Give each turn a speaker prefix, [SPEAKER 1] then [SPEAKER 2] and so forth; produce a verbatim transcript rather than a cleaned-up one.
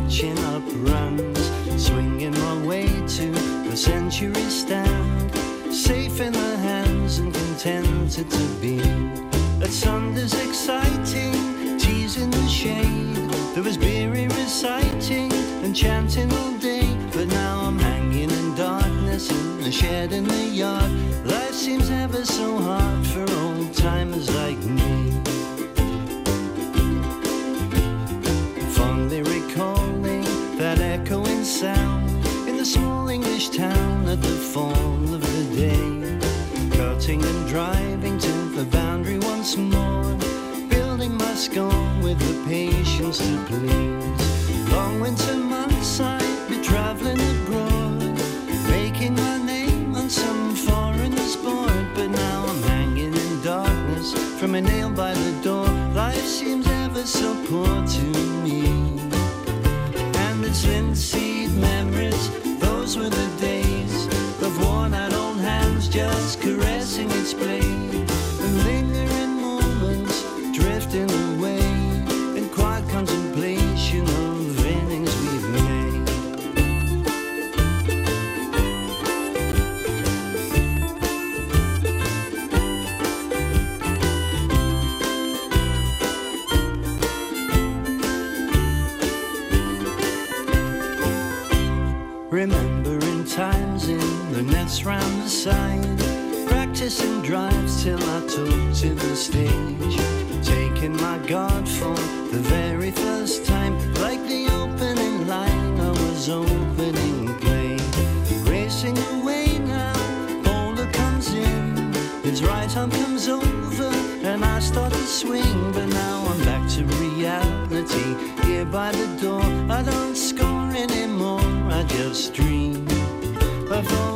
[SPEAKER 1] catching up runs, swinging my way to the Century Stand, safe in the hands and contented to be at Sunday's exciting teas in the shade. There was beery reciting and chanting all day, but now I'm hanging in darkness in a shed in the yard. Life seems ever so hard for old timers like me. Fondly recalling that echoing sound in the small English town at the fall of the day, cutting and driving to the boundary once more, building my scorn with the patience to please. Long winter months I'd be travelling abroad, making my name on some foreigner's board, but now I'm hanging in darkness from a nail by the door. Life seems ever so poor to me, and it's linseed memories. Those were the days of worn-out old hands just caressing its blade, and lingering moments drifting away in quiet contemplation of the innings we've made. Remembering times in the nets round the side, practicing drives till I took to the stage, taking my guard for the very first time, like the opening line I was opening play. Racing away now, Boulder comes in, his right arm comes over and I start to swing, but now I'm back to reality here by the door. I don't score anymore, I just dream of all